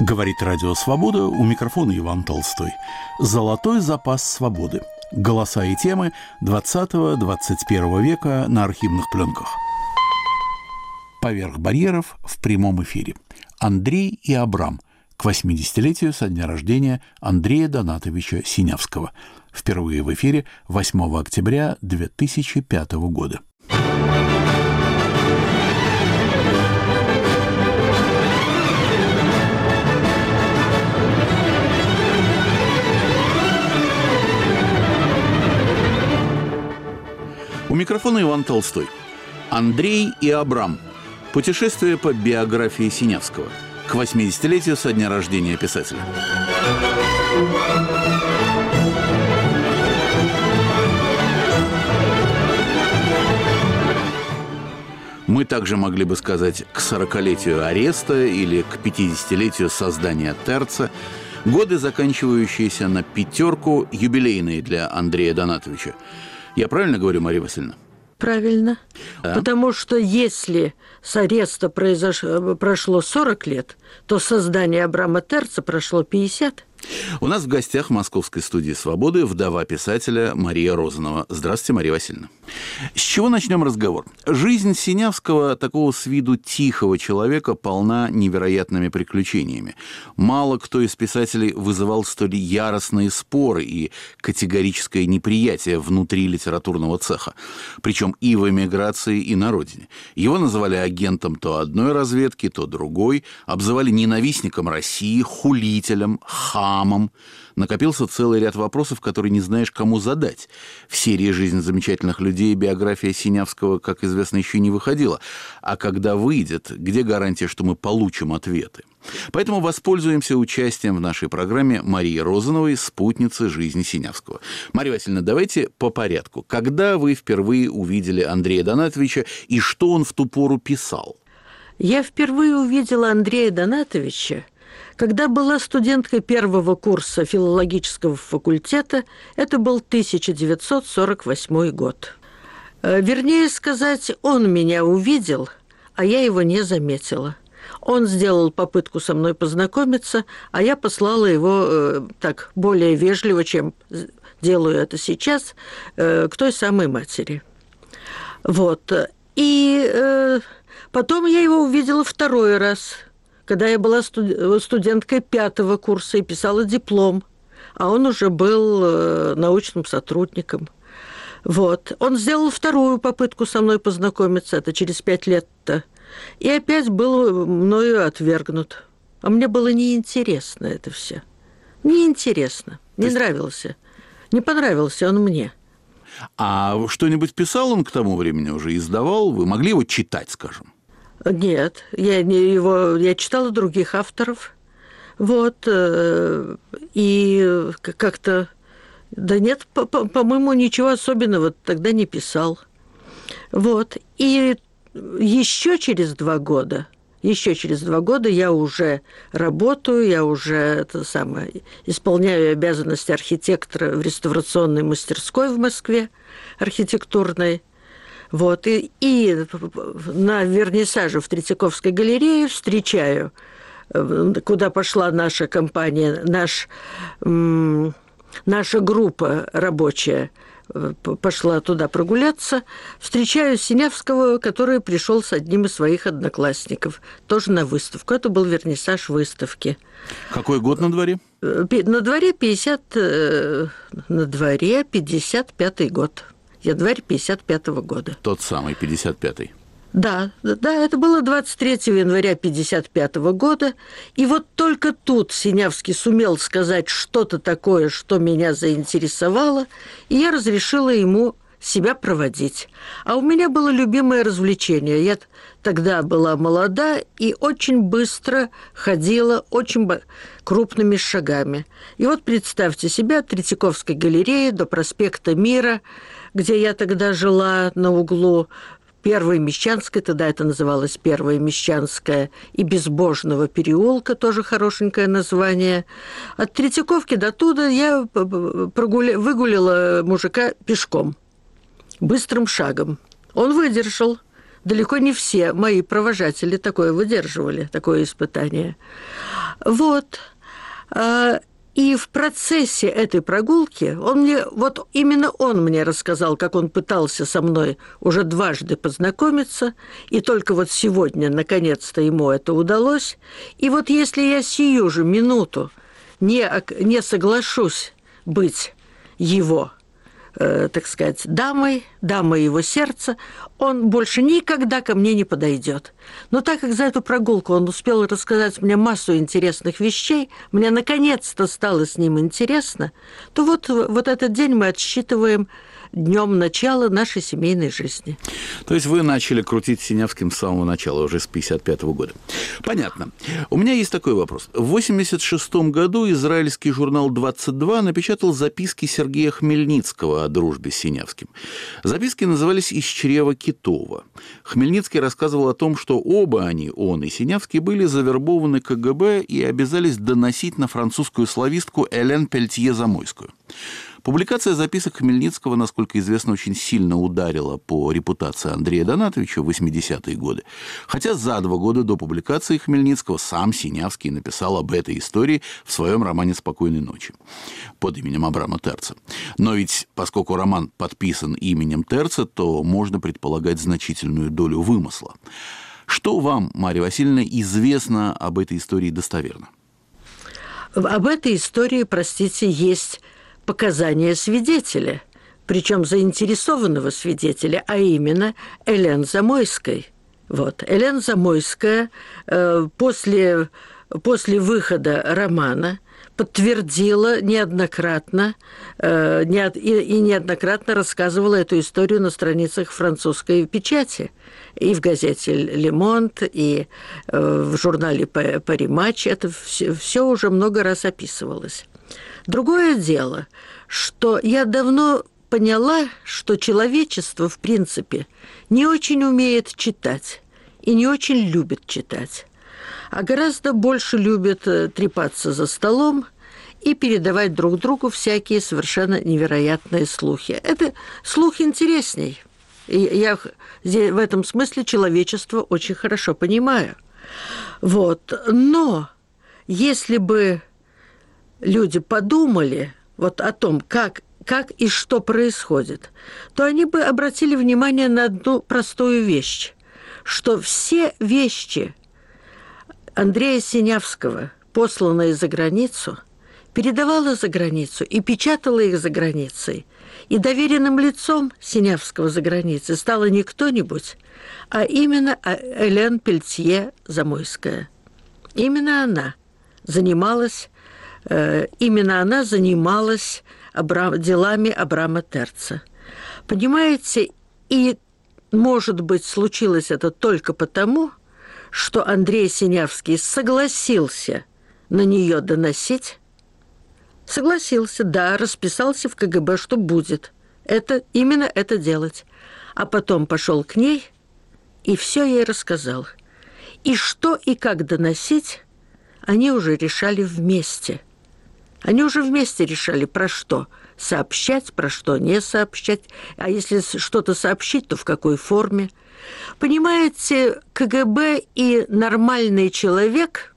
Говорит Радио Свобода, у микрофона Иван Толстой. Золотой запас свободы. Голоса и темы 20-21 века на архивных пленках. Поверх барьеров в прямом эфире. Андрей и Абрам. К 80-летию со дня рождения Андрея Донатовича Синявского. Впервые в эфире 8 октября 2005 года. У микрофона Иван Толстой. Андрей и Абрам. Путешествие по биографии Синявского. К 80-летию со дня рождения писателя. Мы также могли бы сказать к 40-летию ареста или к 50-летию создания Терца. Годы, заканчивающиеся на 5, юбилейные для Андрея Донатовича. Я правильно говорю, Мария Васильевна? Правильно. Да? Потому что если с ареста прошло 40 лет, то создание Абрама Терца прошло 50. У нас в гостях в Московской студии «Свободы» вдова писателя Мария Розанова. Здравствуйте, Мария Васильевна. С чего начнем разговор? Жизнь Синявского, такого с виду тихого человека, полна невероятными приключениями. Мало кто из писателей вызывал столь яростные споры и категорическое неприятие внутри литературного цеха. Причем и в эмиграции, и на родине. Его называли агентом то одной разведки, то другой. Обзывали ненавистником России, хулителем, хамом. Накопился целый ряд вопросов, которые не знаешь, кому задать. В серии «Жизнь замечательных людей» биография Синявского, как известно, еще не выходила. А когда выйдет, где гарантия, что мы получим ответы? Поэтому воспользуемся участием в нашей программе Марии Розановой, спутницы жизни Синявского. Мария Васильевна, давайте по порядку. Когда вы впервые увидели Андрея Донатовича и что он в ту пору писал? Я впервые увидела Андрея Донатовича, когда была студенткой первого курса филологического факультета. Это был 1948 год. Вернее сказать, он меня увидел, а я его не заметила. Он сделал попытку со мной познакомиться, а я послала его так более вежливо, чем делаю это сейчас, к той самой матери. Вот. И потом я его увидела второй раз, когда я была студенткой 5 курса и писала диплом, а он уже был научным сотрудником. Вот. Он сделал вторую попытку со мной познакомиться, это через 5 лет-то, и опять был мною отвергнут. А мне было неинтересно это все. Неинтересно, не нравился. Не понравился он мне. А что-нибудь писал он к тому времени уже, издавал? Вы могли его читать, скажем? Нет, я читала других авторов, вот, и как-то, да нет, по-моему, ничего особенного тогда не писал, вот, и еще через 2 года я уже работаю, я уже исполняю обязанности архитектора в реставрационной мастерской в Москве, архитектурной. Вот, и на вернисаже в Третьяковской галерее встречаю, куда пошла наша компания, наша группа рабочая пошла туда прогуляться, встречаю Синявского, который пришел с одним из своих одноклассников, тоже на выставку. Это был вернисаж выставки. Какой год на дворе? На дворе 55-й год. Январь 55-го года. Тот самый, 55-й. Да, это было 23 января 55-го года. И вот только тут Синявский сумел сказать что-то такое, что меня заинтересовало, и я разрешила ему себя проводить. А у меня было любимое развлечение. Я тогда была молода и очень быстро ходила, очень крупными шагами. И вот представьте себе, от Третьяковской галереи до проспекта Мира, где я тогда жила на углу Первой Мещанской, тогда это называлось Первая Мещанская, и Безбожного переулка, тоже хорошенькое название. От Третьяковки до туда я выгулила мужика пешком, быстрым шагом. Он выдержал. далеко не все мои провожатели такое выдерживали, такое испытание. Вот. И в процессе этой прогулки именно он мне рассказал, как он пытался со мной уже дважды познакомиться, и только вот сегодня, наконец-то, ему это удалось. И вот если я сию же минуту не соглашусь быть его, так сказать, дамой его сердца, он больше никогда ко мне не подойдет. Но так как за эту прогулку он успел рассказать мне массу интересных вещей, мне наконец-то стало с ним интересно, то вот этот день мы отсчитываем днем начала нашей семейной жизни. То есть вы начали крутить Синявским с самого начала, уже с 1955 года. Понятно. У меня есть такой вопрос. В 1986 году израильский журнал «22» напечатал записки Сергея Хмельницкого о дружбе с Синявским. Записки назывались «Из чрева Китова». Хмельницкий рассказывал о том, что оба они, он и Синявский, были завербованы КГБ и обязались доносить на французскую славистку Элен Пельтье-Замойскую. Публикация записок Хмельницкого, насколько известно, очень сильно ударила по репутации Андрея Донатовича в 80-е годы. Хотя за 2 года до публикации Хмельницкого сам Синявский написал об этой истории в своем романе «Спокойной ночи» под именем Абрама Терца. Но ведь, поскольку роман подписан именем Терца, то можно предполагать значительную долю вымысла. Что вам, Марья Васильевна, известно об этой истории достоверно? Об этой истории, простите, есть показания свидетеля, причем заинтересованного свидетеля, а именно Элен Замойской. Элен Замойская после выхода романа подтвердила неоднократно и неоднократно рассказывала эту историю на страницах французской печати. И в газете «Ле Монт», и в журнале «Пари Матч». Это все уже много раз описывалось. Другое дело, что я давно поняла, что человечество, в принципе, не очень умеет читать и не очень любит читать, а гораздо больше любит трепаться за столом и передавать друг другу всякие совершенно невероятные слухи. Это слух интересней. И я в этом смысле человечество очень хорошо понимаю. Но если бы люди подумали о том, как и что происходит, то они бы обратили внимание на одну простую вещь, что все вещи Андрея Синявского, посланные за границу, передавала за границу и печатала их за границей. И доверенным лицом Синявского за границей стала не кто-нибудь, а именно Элен Пельтье-Замойская. Именно она занималась делами Абрама Терца. Понимаете, и, может быть, случилось это только потому, что Андрей Синявский согласился на нее доносить. Согласился, да, расписался в КГБ, что будет. Именно это делать. А потом пошел к ней и все ей рассказал. И что и как доносить, они уже решали вместе. Они уже вместе решали, про что сообщать, про что не сообщать. А если что-то сообщить, то в какой форме. Понимаете, КГБ и нормальный человек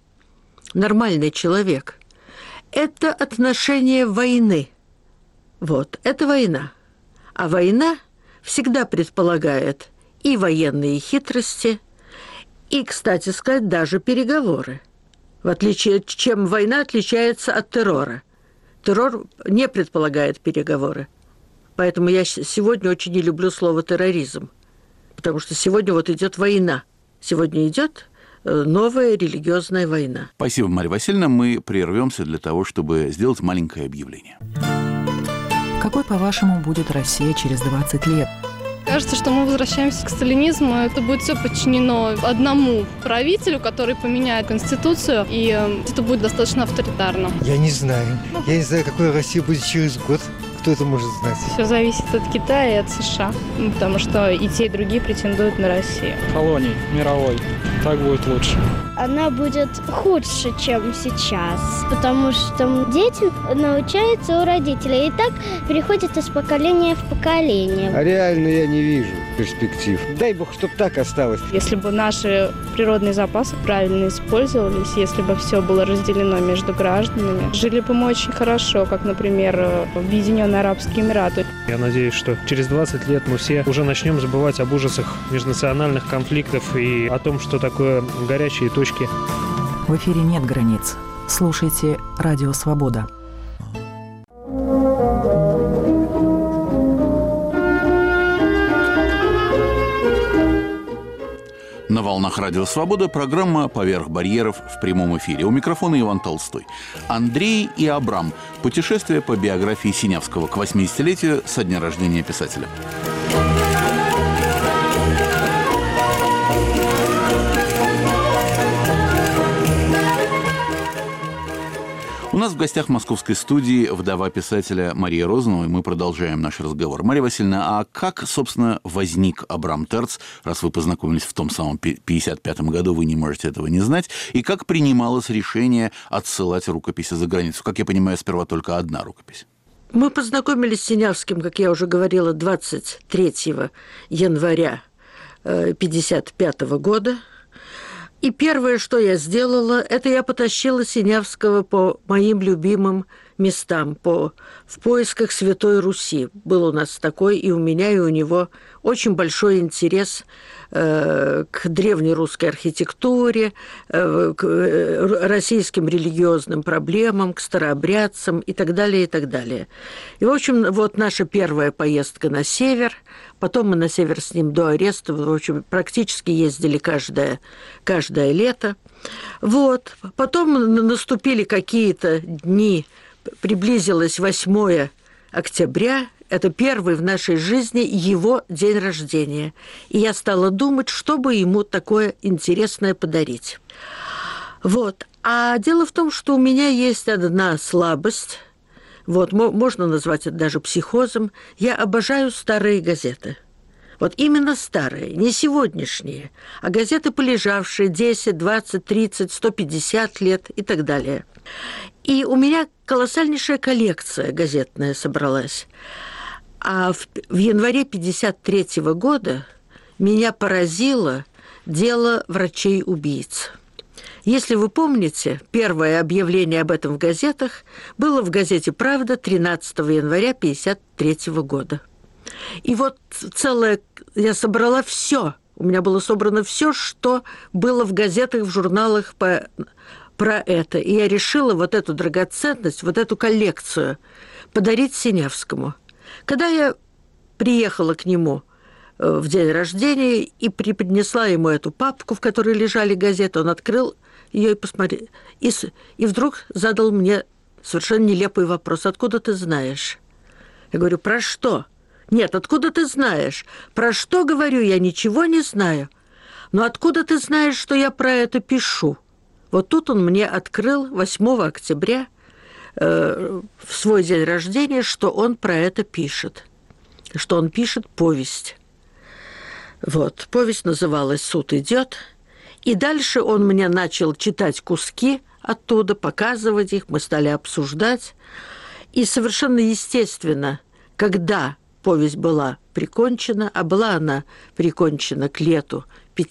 – это отношение войны. Это война. А война всегда предполагает и военные хитрости, и, кстати сказать, даже переговоры. В отличие, чем война отличается от террора. Террор не предполагает переговоры. Поэтому я сегодня очень не люблю слово «терроризм». Потому что сегодня идет война. Сегодня идет новая религиозная война. Спасибо, Марья Васильевна. Мы прервемся для того, чтобы сделать маленькое объявление. Какой, по-вашему, будет Россия через 20 лет? Кажется, что мы возвращаемся к сталинизму. Это будет все подчинено одному правителю, который поменяет конституцию, и это будет достаточно авторитарно. Я не знаю. Я не знаю, какой Россия будет через год. Кто это может знать? Все зависит от Китая и от США, потому что и те, и другие претендуют на Россию. Колоний мировой. Так будет лучше. Она будет худше, чем сейчас, потому что дети научаются у родителей, и так переходит из поколения в поколение. А реально я не вижу. перспектив. Дай бог, чтобы так осталось. Если бы наши природные запасы правильно использовались, если бы все было разделено между гражданами, жили бы мы очень хорошо, как, например, в Объединенные Арабские Эмираты. Я надеюсь, что через 20 лет мы все уже начнем забывать об ужасах межнациональных конфликтов и о том, что такое горячие точки. В эфире нет границ. Слушайте «Радио Свобода». На волнах Радио Свобода программа «Поверх барьеров» в прямом эфире. У микрофона Иван Толстой. Андрей и Абрам. Путешествие по биографии Синявского к 80-летию со дня рождения писателя. У нас в гостях в московской студии вдова писателя Мария Розанова, и мы продолжаем наш разговор. Мария Васильевна, а как, собственно, возник Абрам Терц, раз вы познакомились в том самом 55-м году, вы не можете этого не знать, и как принималось решение отсылать рукописи за границу? Как я понимаю, сперва только одна рукопись. Мы познакомились с Синявским, как я уже говорила, 23 января 1955 года. И первое, что я сделала, это я потащила Синявского по моим любимым местам, в поисках Святой Руси. Был у нас такой, и у меня, и у него очень большой интерес к древнерусской архитектуре, к российским религиозным проблемам, к старообрядцам и так далее, и так далее. И, в общем, вот наша первая поездка на север. Потом мы на север с ним до ареста, в общем, практически ездили каждое лето. Вот. Потом наступили какие-то дни, приблизилось 8 октября, это первый в нашей жизни его день рождения. И я стала думать, что бы ему такое интересное подарить. Вот. А дело в том, что у меня есть одна слабость. Вот, можно назвать это даже психозом. Я обожаю старые газеты. Вот именно старые, не сегодняшние, а газеты, полежавшие 10, 20, 30, 150 лет и так далее. И у меня колоссальнейшая коллекция газетная собралась. А в январе 1953 года меня поразило дело врачей-убийц. Если вы помните, первое объявление об этом в газетах было в газете «Правда» 13 января 1953 года. И вот я собрала все. У меня было собрано все, что было в газетах, в журналах про это. И я решила вот эту драгоценность, вот эту коллекцию подарить Синявскому. Когда я приехала к нему в день рождения и преподнесла ему эту папку, в которой лежали газеты, он открыл ее и посмотрел. И вдруг задал мне совершенно нелепый вопрос. «Откуда ты знаешь?» Я говорю: «Про что?» «Нет, откуда ты знаешь?» «Про что, говорю, я ничего не знаю». «Но откуда ты знаешь, что я про это пишу?» Вот тут он мне открыл 8 октября в свой день рождения, что он про это пишет. Что он пишет повесть. Вот, повесть называлась «Суд идет». И дальше он мне начал читать куски оттуда, показывать их, мы стали обсуждать. И совершенно естественно, когда повесть была прикончена, а была она прикончена к лету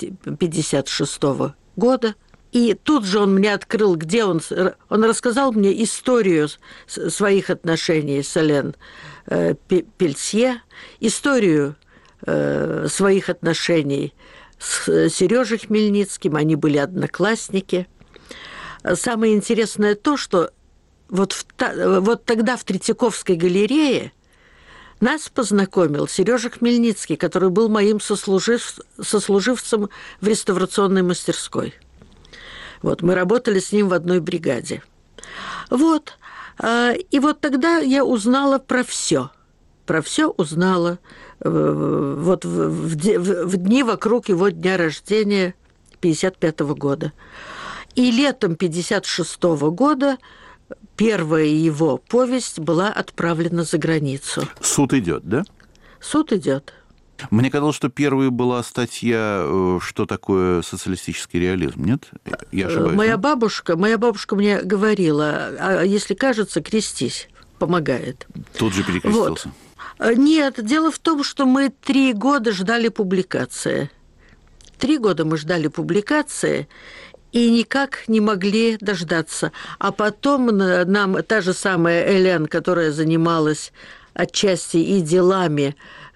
1956 года, и тут же он мне открыл, где он рассказал мне историю своих отношений с Элен Пельсье, историю своих отношений с Сережей Хмельницким, они были одноклассники. Самое интересное то, что вот тогда в Третьяковской галерее нас познакомил Сережа Хмельницкий, который был моим сослуживцем в реставрационной мастерской. Вот, мы работали с ним в одной бригаде. Вот. И вот тогда я узнала про все. Про все узнала вот в дни вокруг его дня рождения 1955 года. И летом 1956 года первая его повесть была отправлена за границу. «Суд идет», да? «Суд идет». Мне казалось, что первой была статья «Что такое социалистический реализм», нет? Я ошибаюсь? Моя бабушка мне говорила: а если кажется, крестись, помогает. Тут же перекрестился. Вот. Нет, дело в том, что мы 3 года ждали публикации. 3 года мы ждали публикации и никак не могли дождаться. А потом нам та же самая Элен, которая занималась отчасти и делами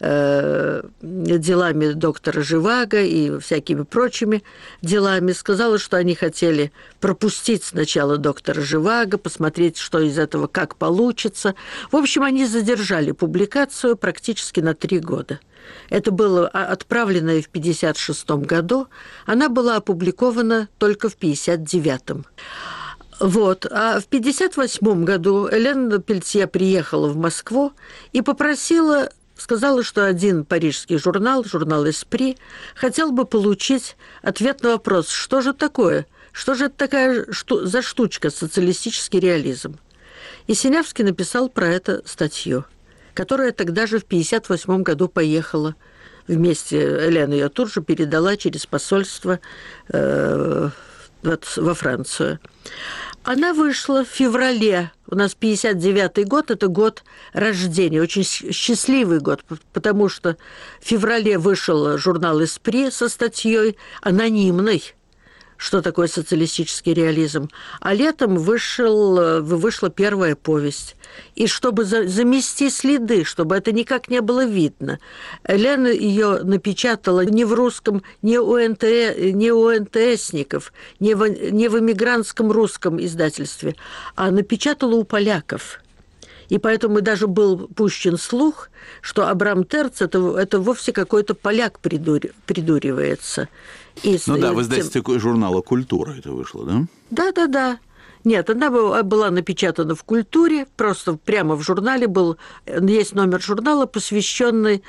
доктора Живаго и всякими прочими делами, сказала, что они хотели пропустить сначала доктора Живаго, посмотреть, что из этого, как получится. В общем, они задержали публикацию практически на 3 года. Это было отправлено в 1956 году, она была опубликована только в 1959. Вот. А в 1958 году Элен Пельтье приехала в Москву и сказала, что один парижский журнал «Эспри», хотел бы получить ответ на вопрос, что же такое, что же это такая за штучка социалистический реализм. И Синявский написал про это статью, которая тогда же в 1958 году поехала вместе, Элен ее тут же передала через посольство во Францию. Она вышла в феврале. У нас 59-й год – это год рождения, очень счастливый год, потому что в феврале вышел журнал «Эспри» со статьей анонимной, что такое социалистический реализм. А летом вышла первая повесть. И чтобы замести следы, чтобы это никак не было видно, Лена ее напечатала не в русском, не у НТСников, не в эмигрантском русском издательстве, а напечатала у поляков. И поэтому даже был пущен слух, что Абрам Терц это вовсе какой-то поляк придуривается. В издательстве журнала «Культура» это вышло, да? Да. Нет, она была напечатана в «Культуре», просто прямо в журнале есть номер журнала, посвященный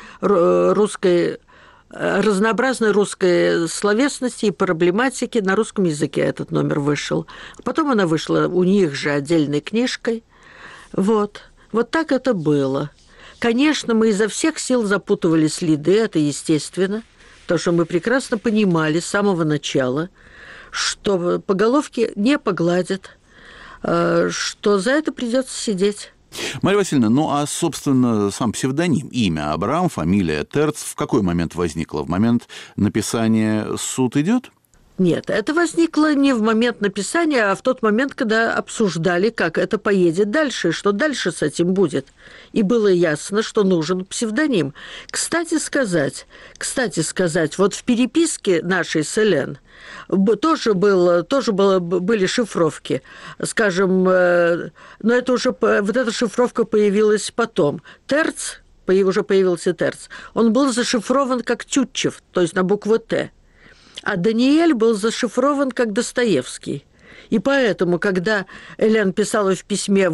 разнообразной русской словесности и проблематике. На русском языке этот номер вышел. Потом она вышла у них же отдельной книжкой. Вот так это было. Конечно, мы изо всех сил запутывали следы, это естественно, потому что мы прекрасно понимали с самого начала, что по головке не погладят, что за это придется сидеть. Мария Васильевна, собственно, сам псевдоним, имя Абрам, фамилия Терц, в какой момент возникло? В момент написания «Суд идет»? Нет, это возникло не в момент написания, а в тот момент, когда обсуждали, как это поедет дальше, и что дальше с этим будет. И было ясно, что нужен псевдоним. Кстати сказать, вот в переписке нашей с Элен тоже были шифровки. Скажем, но это уже, вот эта шифровка появилась потом. Терц, уже появился Терц, он был зашифрован как Тютчев, то есть на букву «Т». А Даниэль был зашифрован как Достоевский. И поэтому, когда Элен писала в письме,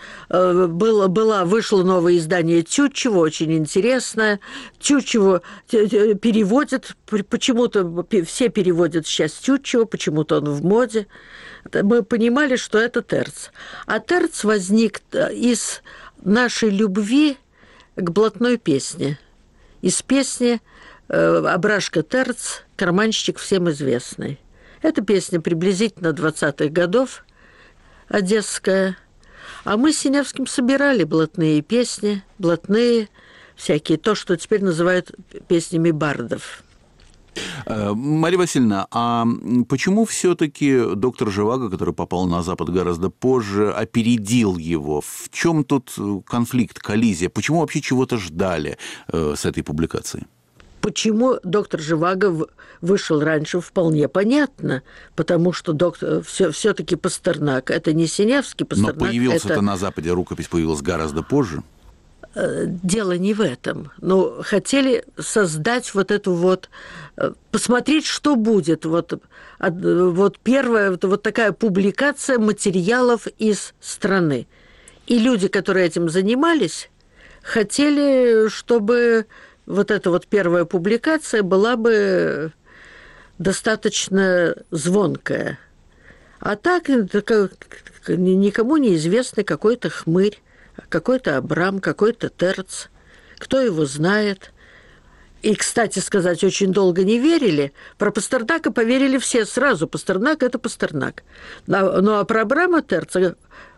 вышло новое издание Тютчева, очень интересное, Тютчева переводят, почему-то все переводят сейчас Тютчева, почему-то он в моде. Мы понимали, что это Терц. А Терц возник из нашей любви к блатной песне, из песни «Абрашка Терц», карманщик всем известный. Эта песня приблизительно 20-х годов, одесская. А мы с Синявским собирали блатные песни, блатные всякие, то, что теперь называют песнями бардов. Мария Васильевна, а почему все-таки доктор Живаго, который попал на Запад гораздо позже, опередил его? В чем тут конфликт, коллизия? Почему вообще чего-то ждали с этой публикацией? Почему доктор Живаго вышел раньше, вполне понятно, потому что все-таки Пастернак, это не Синявский Пастернак. Но появился-то на Западе, рукопись появилась гораздо позже. Дело не в этом. Но хотели создать посмотреть, что будет. Первая такая публикация материалов из страны. И люди, которые этим занимались, хотели, чтобы эта первая публикация была бы достаточно звонкая. А так никому неизвестный какой-то хмырь, какой-то Абрам, какой-то Терц. Кто его знает? И, кстати сказать, очень долго не верили. Про Пастернака поверили все сразу. Пастернак – это Пастернак. Ну, а про Абрама Терца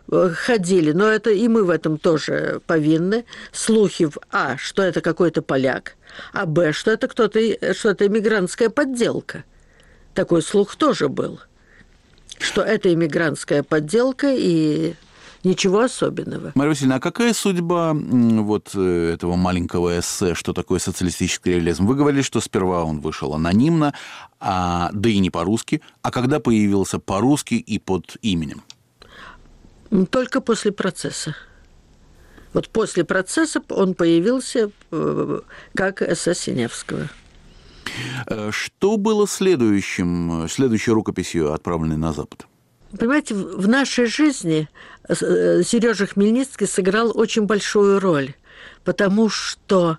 ходили, но это и мы в этом тоже повинны, слухи что это какой-то поляк, а б, что это что это иммигрантская подделка. Такой слух тоже был, что это иммигрантская подделка и ничего особенного. Марья Васильевна, а какая судьба вот этого маленького эссе «Что такое социалистический реализм»? Вы говорили, что сперва он вышел анонимно, да и не по-русски, а когда появился по-русски и под именем? Только после процесса. Вот после процесса он появился как эссе Синявского. Что было следующей рукописью, отправленной на Запад? Понимаете, в нашей жизни Сережа Хмельницкий сыграл очень большую роль, потому что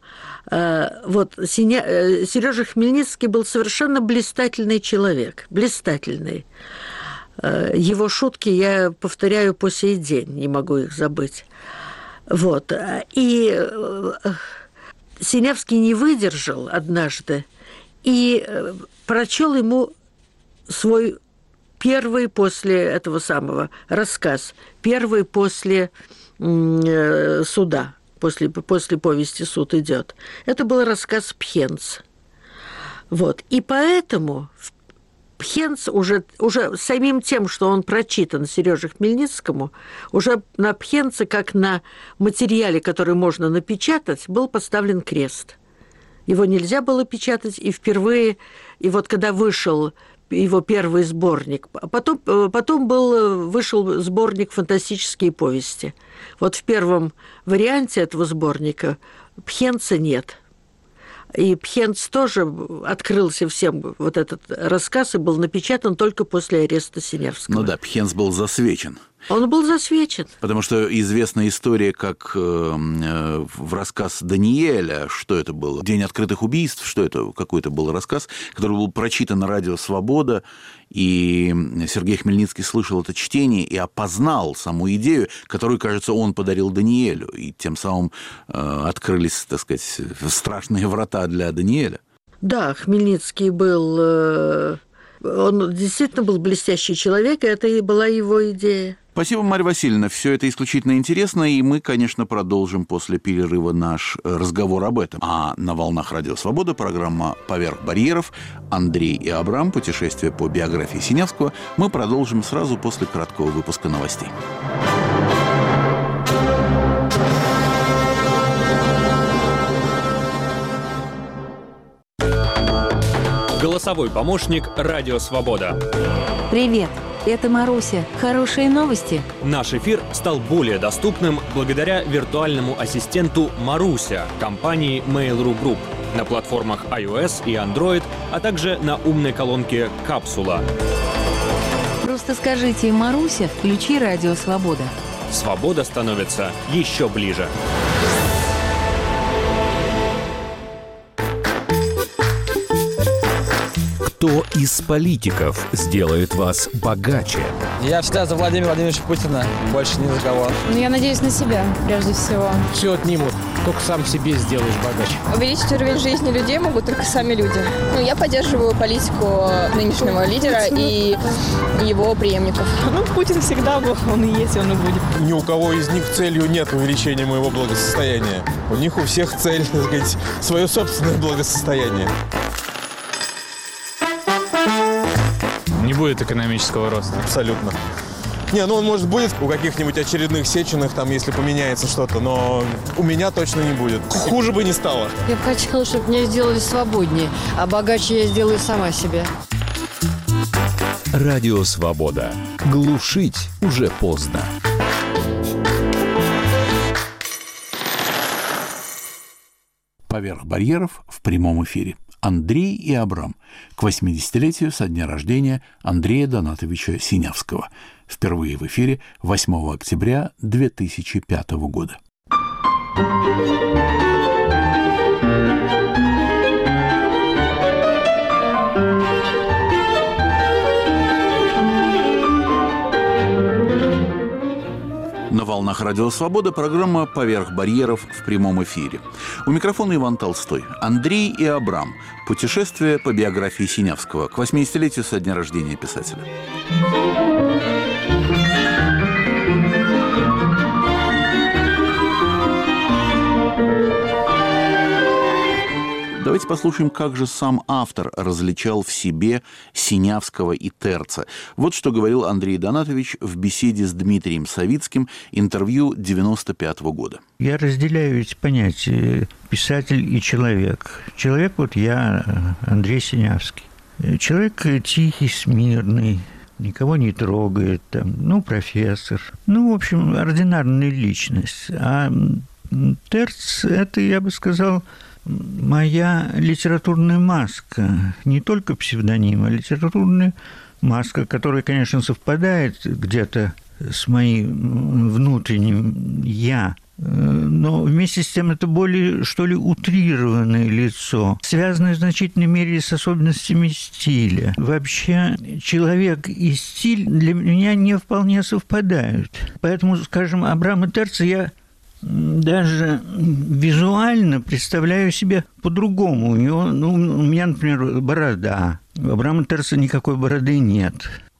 Сережа Хмельницкий был совершенно блистательный человек, блистательный. Его шутки я повторяю по сей день, не могу их забыть. Вот. И Синявский не выдержал однажды и прочел ему свой первый после этого самого рассказ, первый после суда, после повести «Суд идет». Это был рассказ «Пхенц». Вот. И поэтому Пхенц уже самим тем, что он прочитан Сереже Хмельницкому, уже на Пхенце, как на материале, который можно напечатать, был поставлен крест. Его нельзя было печатать, и впервые, и вот когда вышел его первый сборник, потом вышел сборник «Фантастические повести». Вот в первом варианте этого сборника Пхенца нет. И Пхенц тоже открылся всем, вот этот рассказ, и был напечатан только после ареста Синявского. Ну да, Пхенц был засвечен. Он был засвечен. Потому что известная история, как в рассказ Даниэля, что это было? «День открытых убийств», что это? Какой-то был рассказ, который был прочитан на радио «Свобода», и Сергей Хмельницкий слышал это чтение и опознал саму идею, которую, кажется, он подарил Даниэлю, и тем самым открылись, так сказать, страшные врата для Даниэля. Да, Хмельницкий был... Он действительно был блестящий человек, и это и была его идея. Спасибо, Марья Васильевна. Все это исключительно интересно, и мы, конечно, продолжим после перерыва наш разговор об этом. А на волнах Радио Свобода программа «Поверх барьеров». Андрей и Абрам. Путешествие по биографии Синявского. Мы продолжим сразу после краткого выпуска новостей. Голосовой помощник «Радио Свобода». Привет, это Маруся. Хорошие новости. Наш эфир стал более доступным благодаря виртуальному ассистенту «Маруся» компании Mail.ru Group на платформах iOS и Android, а также на умной колонке «Капсула». Просто скажите «Маруся, включи «Радио Свобода». Свобода становится еще ближе. Кто из политиков сделает вас богаче? Я всегда за Владимира Владимировича Путина, больше ни за кого. Я надеюсь на себя, прежде всего. Все отнимут, только сам себе сделаешь богаче. Увеличить уровень жизни людей могут только сами люди. Я поддерживаю политику нынешнего лидера и его преемников. Путин всегда был, он и есть, он и будет. Ни у кого из них целью нет увеличения моего благосостояния. У них у всех цель, так сказать, свое собственное благосостояние. Не будет экономического роста. Абсолютно. Он, может, будет у каких-нибудь очередных Сеченых, там, если поменяется что-то, но у меня точно не будет. Хуже бы не стало. Я бы хотела, чтобы меня сделали свободнее, а богаче я сделаю сама себя. Радио Свобода. Глушить уже поздно. «Поверх барьеров» в прямом эфире. Андрей и Абрам к 80-летию со дня рождения Андрея Донатовича Синявского. Впервые в эфире 8 октября 2005 года. На волнах Радио Свобода программа «Поверх барьеров» в прямом эфире. У микрофона Иван Толстой. Андрей и Абрам. Путешествие по биографии Синявского к 80-летию со дня рождения писателя. Давайте послушаем, как же сам автор различал в себе Синявского и Терца. Вот что говорил Андрей Донатович в беседе с Дмитрием Савицким, интервью 1995 года. Я разделяю эти понятия писатель и человек. Человек вот я, Андрей Синявский. Человек тихий, смирный, никого не трогает, там, профессор. В общем, ординарная личность. А Терц – это, я бы сказал, моя литературная маска. Не только псевдоним, а литературная маска, которая, конечно, совпадает где-то с моим внутренним «я». Но вместе с тем это более, что ли, утрированное лицо, связанное в значительной мере с особенностями стиля. Вообще, человек и стиль для меня не вполне совпадают. Поэтому, скажем, Абрама Терца я даже визуально представляю себе по-другому. У него, у меня, например, борода. У Абрама Терца никакой бороды нет.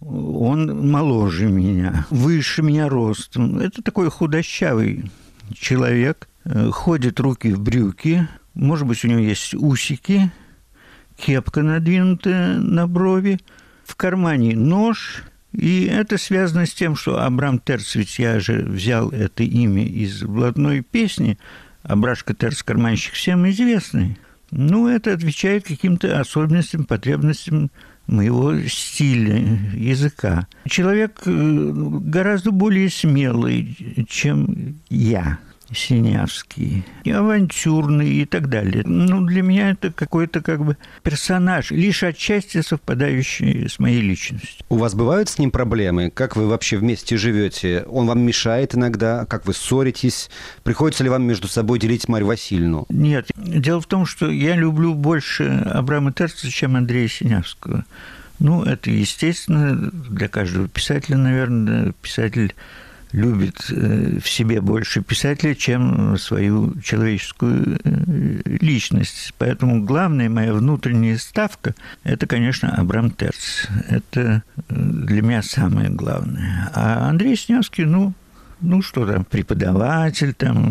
Он моложе меня, выше меня ростом. Это такой худощавый человек, ходит руки в брюки, может быть, у него есть усики, кепка надвинутая на брови, в кармане нож, и это связано с тем, что Абрам Терц, ведь я же взял это имя из блатной песни, Абрашка Терц, карманщик, всем известный. Это отвечает каким-то особенностям, потребностям моего стиля, языка. Человек гораздо более смелый, чем я, Синявский, и авантюрный и так далее. Для меня это какой-то персонаж, лишь отчасти совпадающий с моей личностью. У вас бывают с ним проблемы? Как вы вообще вместе живете? Он вам мешает иногда? Как вы ссоритесь? Приходится ли вам между собой делить Марью Васильевну? Нет. Дело в том, что я люблю больше Абрама Терца, чем Андрея Синявского. Это естественно для каждого писателя, наверное. Писатель любит в себе больше писателя, чем свою человеческую личность. Поэтому главная моя внутренняя ставка – это, конечно, Абрам Терц. Это для меня самое главное. А Андрей Синявский, что там, преподаватель,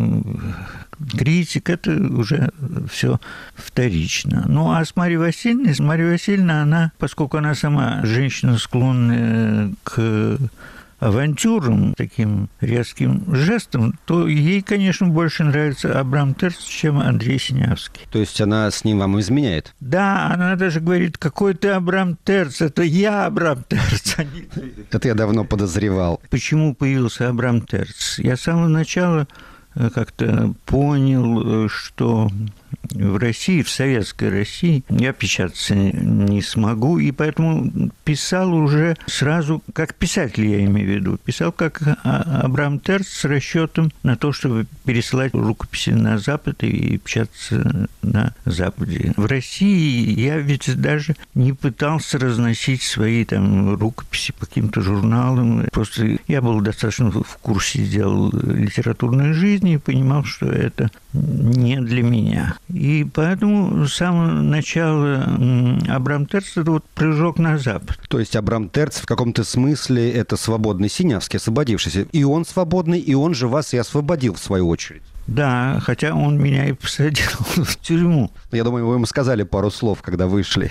критик, это уже все вторично. А с Марьей Васильевной, она, поскольку она сама женщина, склонная к авантюрам, таким резким жестом, то ей, конечно, больше нравится Абрам Терц, чем Андрей Синявский. То есть она с ним вам изменяет? Да, она даже говорит, какой ты Абрам Терц, это я Абрам Терц. Это я давно подозревал. Почему появился Абрам Терц? Я с самого начала как-то понял, что в России, в советской России, я печататься не смогу, и поэтому писал уже сразу, как писатель я имею в виду, писал как Абрам Терц с расчетом на то, чтобы пересылать рукописи на Запад и печататься на Западе. В России я ведь даже не пытался разносить свои рукописи по каким-то журналам, просто я был достаточно в курсе дел литературной жизни и понимал, что это не для меня. И поэтому с самого начала Абрам Терц – это прыжок на Запад. То есть Абрам Терц в каком-то смысле это свободный Синявский, освободившийся. И он свободный, и он же вас и освободил в свою очередь. Да, хотя он меня и посадил в тюрьму. Я думаю, вы ему сказали пару слов, когда вышли.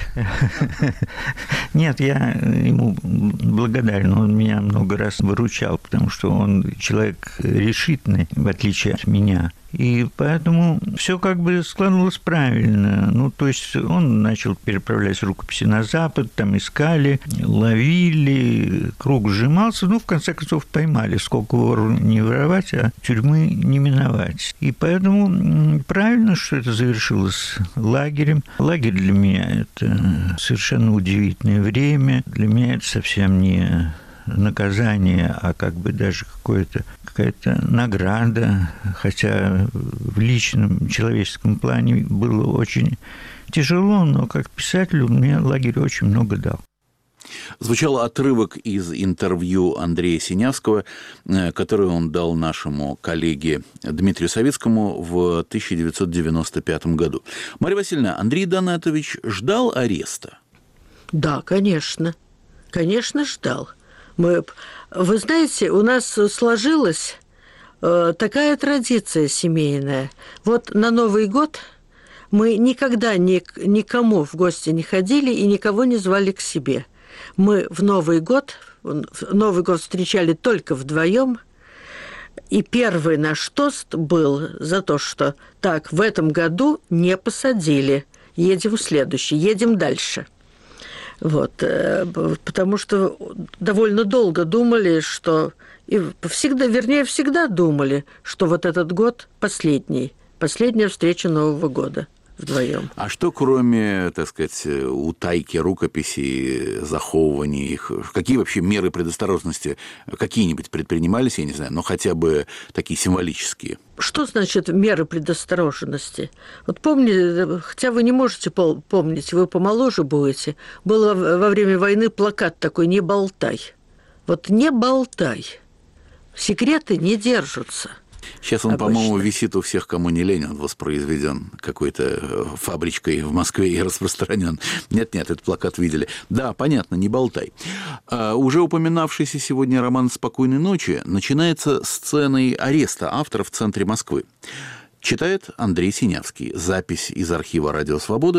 Нет, я ему благодарен. Он меня много раз выручал, потому что он человек решительный, в отличие от меня. И поэтому все складывалось правильно. То есть он начал переправлять рукописи на Запад, искали, ловили, круг сжимался, в конце концов поймали. Сколько вору не воровать, а тюрьмы не миновать. И поэтому правильно, что это завершилось лагерем. Лагерь для меня – это совершенно удивительное время. Для меня это совсем не наказание, а даже какая-то награда, хотя в личном человеческом плане было очень тяжело, но как писателю мне лагерь очень много дал. Звучал отрывок из интервью Андрея Синявского, которое он дал нашему коллеге Дмитрию Савицкому в 1995 году. Марья Васильевна, Андрей Донатович ждал ареста? Да, конечно. Конечно, ждал. Вы знаете, у нас сложилась такая традиция семейная. На Новый год Мы никогда никому в гости не ходили и никого не звали к себе. Мы в Новый год встречали только вдвоем. И первый наш тост был за то, что так, в этом году не посадили, едем в следующий, едем дальше. Вот, потому что довольно долго думали, что... И всегда думали, что вот этот год последняя встреча Нового года вдвоем. А что, кроме, так сказать, утайки рукописей, заховывания их, какие вообще меры предосторожности какие-нибудь предпринимались, я не знаю, но хотя бы такие символические? Что значит меры предосторожности? Вот помните, хотя вы не можете помнить, вы помоложе будете, был во время войны плакат такой «Не болтай». Вот не болтай. Секреты не держатся. Сейчас он, по-моему, висит у всех, кому не лень, он воспроизведен какой-то фабричкой в Москве и распространен. Нет, этот плакат видели. Да, понятно, не болтай. Уже упоминавшийся сегодня роман «Спокойной ночи» начинается сценой ареста автора в центре Москвы. Читает Андрей Синявский. Запись из архива «Радио Свобода»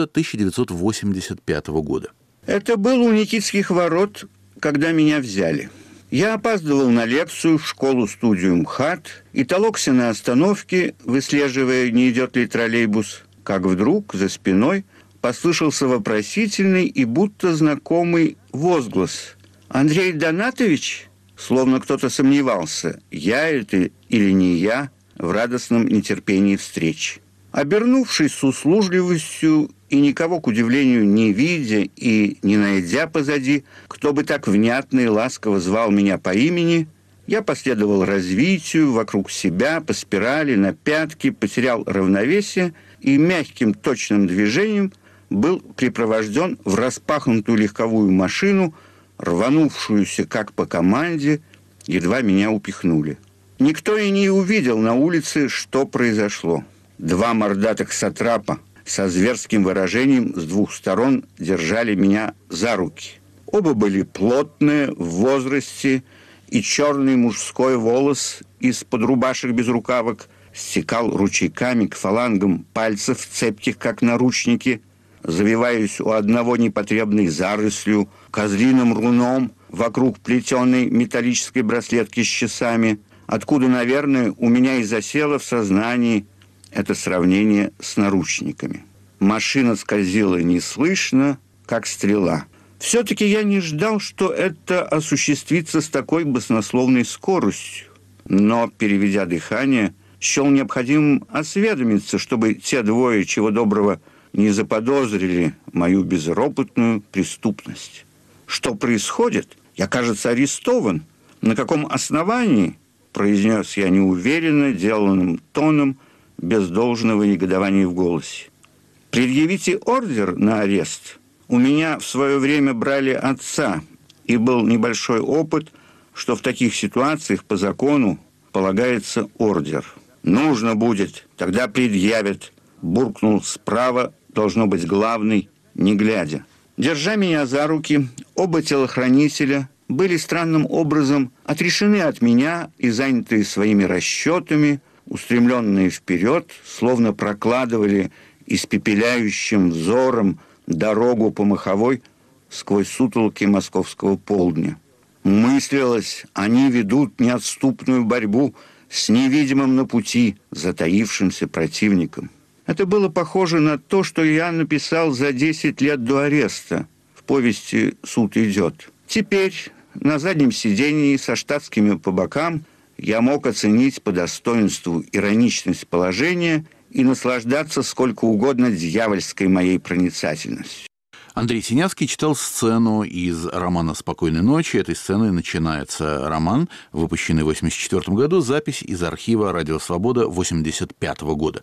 1985 года. Это было у Никитских ворот, когда меня взяли. Я опаздывал на лекцию в школу-студию МХАТ и толокся на остановке, выслеживая, не идет ли троллейбус, как вдруг за спиной послышался вопросительный и будто знакомый возглас. «Андрей Донатович?» Словно кто-то сомневался, я это или не я, в радостном нетерпении встреч. Обернувшись с услужливостью и никого, к удивлению, не видя и не найдя позади, кто бы так внятно и ласково звал меня по имени, я последовал развитию вокруг себя, по спирали, на пятки, потерял равновесие и мягким точным движением был припровожден в распахнутую легковую машину, рванувшуюся как по команде, едва меня упихнули. Никто и не увидел на улице, что произошло. 2 мордатых сатрапа со зверским выражением с 2 сторон держали меня за руки. Оба были плотные, в возрасте, и черный мужской волос из-под рубашек без рукавок стекал ручейками к фалангам пальцев, цепких, как наручники, завиваясь у одного непотребной зарослью, козлиным руном вокруг плетеной металлической браслетки с часами, откуда, наверное, у меня и засело в сознании это сравнение с наручниками. Машина скользила неслышно, как стрела. Все-таки я не ждал, что это осуществится с такой баснословной скоростью. Но, переведя дыхание, счел необходимым осведомиться, чтобы те 2, чего доброго, не заподозрили мою безропотную преступность. Что происходит? Я, кажется, арестован. На каком основании? Произнес я неуверенно, деланным тоном, без должного негодования в голосе. «Предъявите ордер на арест. У меня в свое время брали отца, и был небольшой опыт, что в таких ситуациях по закону полагается ордер. Нужно будет, тогда предъявят», — буркнул справа, должно быть главный, не глядя. Держа меня за руки, оба телохранителя были странным образом отрешены от меня и занятые своими расчетами, устремленные вперед, словно прокладывали испепеляющим взором дорогу по Маховой сквозь сутолки московского полдня. Мыслилось, они ведут неотступную борьбу с невидимым на пути затаившимся противником. Это было похоже на то, что я написал за 10 лет до ареста в повести «Суд идет». Теперь на заднем сидении со штатскими по бокам я мог оценить по достоинству ироничность положения и наслаждаться сколько угодно дьявольской моей проницательностью. Андрей Синявский читал сцену из романа «Спокойной ночи». Этой сценой начинается роман, выпущенный в 1984 году, запись из архива «Радио Свобода» 1985 года.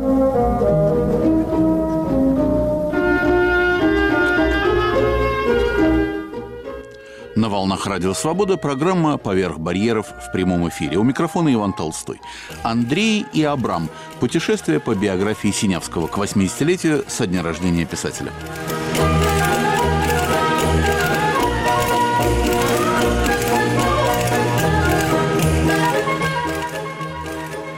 На волнах «Радио Свобода» программа «Поверх барьеров» в прямом эфире. У микрофона Иван Толстой. Андрей и Абрам. Путешествие по биографии Синявского к 80-летию со дня рождения писателя. У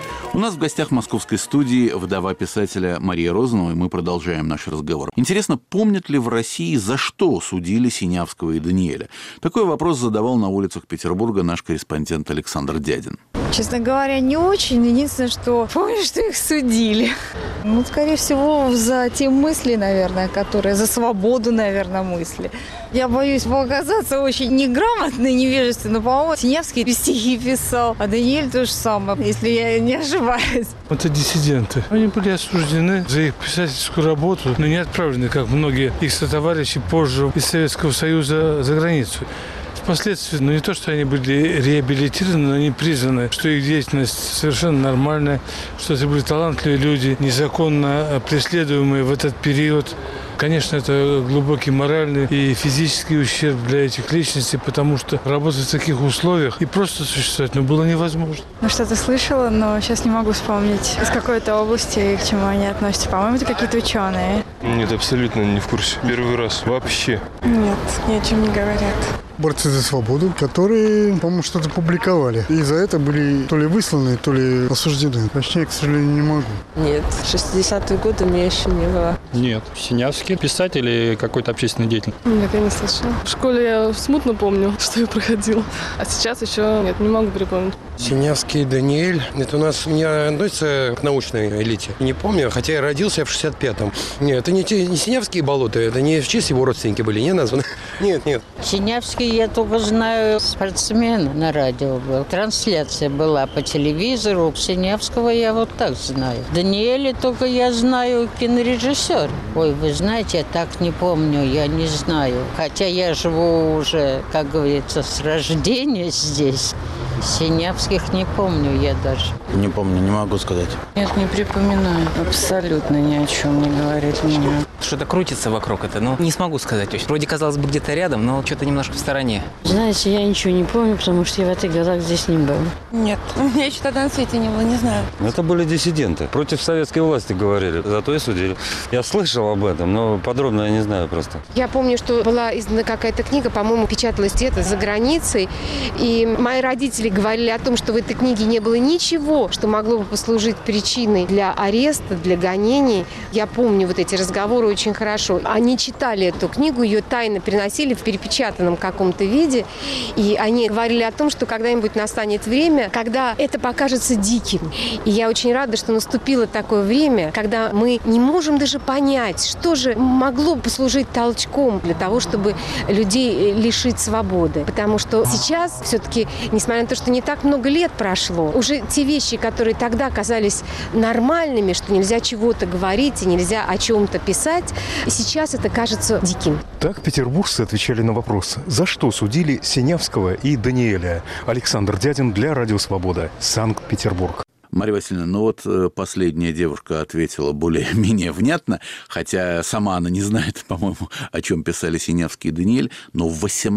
нас в гостях московской студии вдова писателя Мария Розанова, и мы продолжаем наш разговор. Интересно, помнят ли в России, за что судили Синявского и Даниэля? Такой вопрос задавал на улицах Петербурга наш корреспондент Александр Дядин. Честно говоря, не очень. Единственное, что помню, что их судили. Ну, скорее всего, за те мысли, наверное, которые... За свободу, наверное, мысли. Я боюсь показаться очень неграмотной, невежественной. По-моему, Синявский стихи писал, а Даниэль то же самое, если я не ошибаюсь. Это диссиденты. Они были осуждены за их писательскую работу, но не отправлены, как многие их сотоварищи позже из Советского Союза за границу. Впоследствии, не то, что они были реабилитированы, но они признаны, что их деятельность совершенно нормальная, что это были талантливые люди, незаконно преследуемые в этот период. Конечно, это глубокий моральный и физический ущерб для этих личностей, потому что работать в таких условиях и просто существовать, было невозможно. Что-то слышала, но сейчас не могу вспомнить, из какой-то области и к чему они относятся. По-моему, это какие-то ученые. Нет, абсолютно не в курсе. Первый раз вообще. Нет, ни о чем не говорят. Борцы за свободу, которые, по-моему, что-то публиковали. И за это были то ли высланы, то ли осуждены. Точнее, к сожалению, не могу. Нет, 60-е годы меня еще не было. Нет. Синявский писатель или какой-то общественный деятель? Нет, я не слышала. В школе я смутно помню, что я проходила. А сейчас еще нет, не могу припомнить. Синявский Даниэль. Это у нас не относится к научной элите. Не помню, хотя я родился в 65-м. Нет, это не Синявские болота, это не в честь его родственники были, не названы. Нет. Синявский я только знаю, спортсмен на радио был. Трансляция была по телевизору. Синявского я вот так знаю. Даниэля только я знаю кинорежиссер. Ой, вы знаете, я так не помню, я не знаю. Хотя я живу уже, как говорится, с рождения здесь. Синявских не помню я даже. Не помню, не могу сказать. Нет, не припоминаю. Абсолютно ни о чем не говорит мне. Что-то крутится вокруг это, не смогу сказать точно. Вроде казалось бы где-то рядом, но что-то немножко в стороне. Знаете, я ничего не помню, потому что я в этих годах здесь не был. Нет, я еще тогда на свете не было, не знаю. Это были диссиденты. Против советской власти говорили, зато и судили. Я слышал об этом, но подробно я не знаю просто. Я помню, что была издана какая-то книга, по-моему, печаталась где-то за границей, и мои родители говорили о том, что в этой книге не было ничего, что могло бы послужить причиной для ареста, для гонений. Я помню вот эти разговоры очень хорошо. Они читали эту книгу, ее тайно приносили в перепечатанном каком-то виде, и они говорили о том, что когда-нибудь настанет время, когда это покажется диким. И я очень рада, что наступило такое время, когда мы не можем даже понять, что же могло послужить толчком для того, чтобы людей лишить свободы. Потому что сейчас все-таки, несмотря на то, что не так много лет прошло, уже те вещи, которые тогда казались нормальными, что нельзя чего-то говорить и нельзя о чем-то писать, сейчас это кажется диким. Так петербуржцы отвечали на вопрос, за что судили Синявского и Даниэля. Александр Дядин для Радио Свобода, Санкт-Петербург. Мария Васильевна, последняя девушка ответила более-менее внятно, хотя сама она не знает, по-моему, о чем писали Синявский и Даниэль, но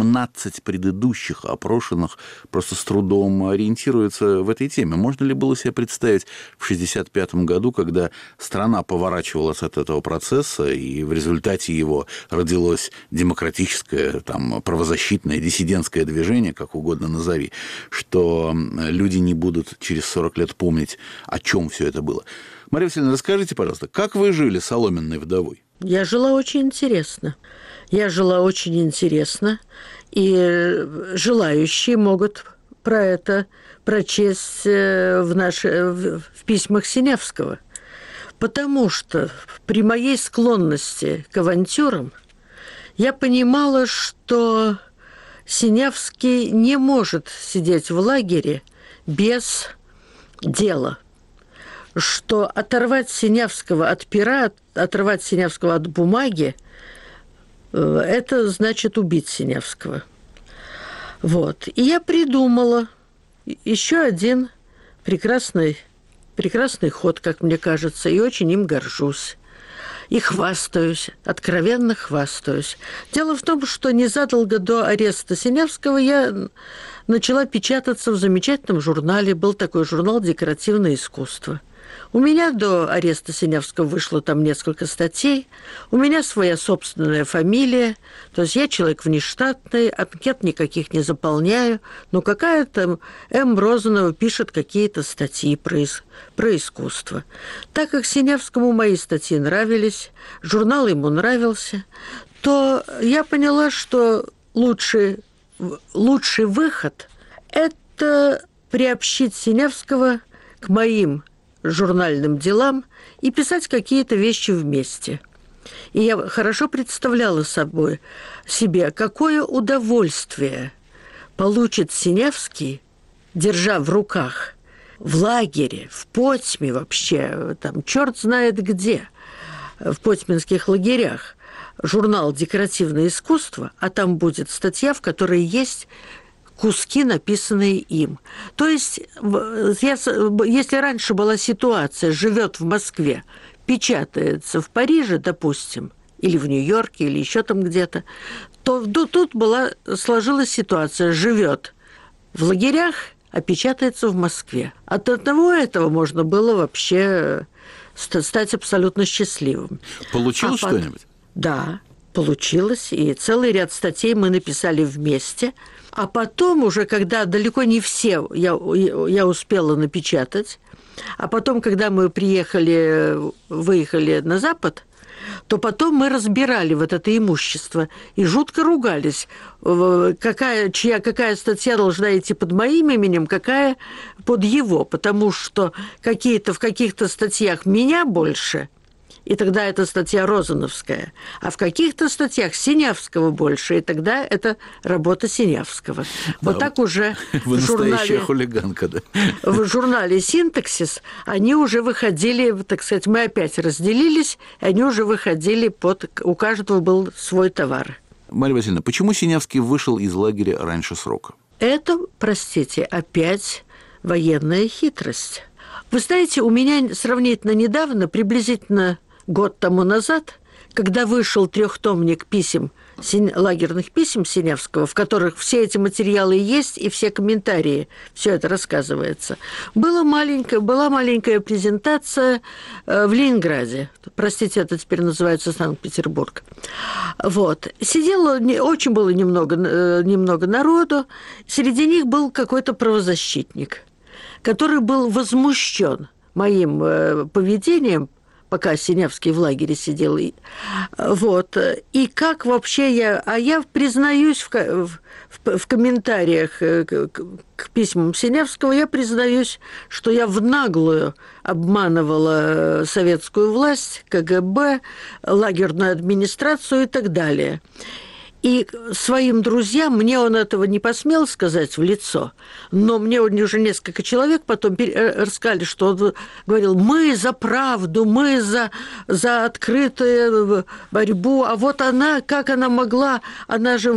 18 предыдущих опрошенных просто с трудом ориентируются в этой теме. Можно ли было себе представить в 1965 году, когда страна поворачивалась от этого процесса, и в результате его родилось демократическое, правозащитное, диссидентское движение, как угодно назови, что люди не будут через 40 лет помнить, о чем все это было. Мария Васильевна, расскажите, пожалуйста, как вы жили соломенной вдовой? Я жила очень интересно. И желающие могут про это прочесть в письмах Синявского. Потому что при моей склонности к авантюрам я понимала, что Синявский не может сидеть в лагере без дела, что оторвать Синявского от пера, оторвать Синявского от бумаги, это значит убить Синявского. И я придумала еще один прекрасный ход, как мне кажется, и очень им горжусь. И хвастаюсь, откровенно хвастаюсь. Дело в том, что незадолго до ареста Синявского я начала печататься в замечательном журнале. Был такой журнал «Декоративное искусство». У меня до ареста Синявского вышло там несколько статей. У меня своя собственная фамилия. То есть я человек внештатный, анкет никаких не заполняю. Но какая-то М. Розанова пишет какие-то статьи про искусство. Так как Синявскому мои статьи нравились, журнал ему нравился, то я поняла, что лучший выход – это приобщить Синявского к моим журнальным делам и писать какие-то вещи вместе. И я хорошо представляла себе, какое удовольствие получит Синявский, держа в руках в лагере, в Потьме вообще, там черт знает где, в потьминских лагерях, журнал «Декоративное искусство», а там будет статья, в которой есть куски, написанные им. То есть, если раньше была ситуация, живет в Москве, печатается в Париже, допустим, или в Нью-Йорке, или еще там где-то, то тут сложилась ситуация, живет в лагерях, а печатается в Москве. От одного этого можно было вообще стать абсолютно счастливым. Получилось что-нибудь? Да, получилось. И целый ряд статей мы написали вместе. А потом уже, когда далеко не все я успела напечатать, а потом, когда мы выехали на Запад, то потом мы разбирали вот это имущество и жутко ругались, какая статья должна идти под моим именем, какая под его, потому что в каких-то статьях меня больше, и тогда это статья розановская, а в каких-то статьях Синявского больше, и тогда это работа Синявского. Да, вот так уже вы настоящая хулиганка, да? В журнале «Синтаксис» они уже выходили, так сказать, мы опять разделились, и они уже выходили у каждого был свой товар. Марья Васильевна, почему Синявский вышел из лагеря раньше срока? Это, простите, опять военная хитрость. Вы знаете, у меня сравнительно недавно, приблизительно год тому назад, когда вышел трехтомник лагерных писем Синявского, в которых все эти материалы есть и все комментарии, все это рассказывается, была маленькая презентация в Ленинграде. Простите, это теперь называется Санкт-Петербург. Вот. Очень было немного народу. Среди них был какой-то правозащитник, который был возмущен моим поведением, пока Синявский в лагере сидел. Вот. И как вообще я признаюсь в комментариях к письмам Синявского, я признаюсь, что я в наглую обманывала советскую власть, КГБ, лагерную администрацию и так далее. И своим друзьям, мне он этого не посмел сказать в лицо, но мне уже несколько человек потом рассказали, что он говорил: мы за правду, мы за открытую борьбу, а вот она, как она могла, она же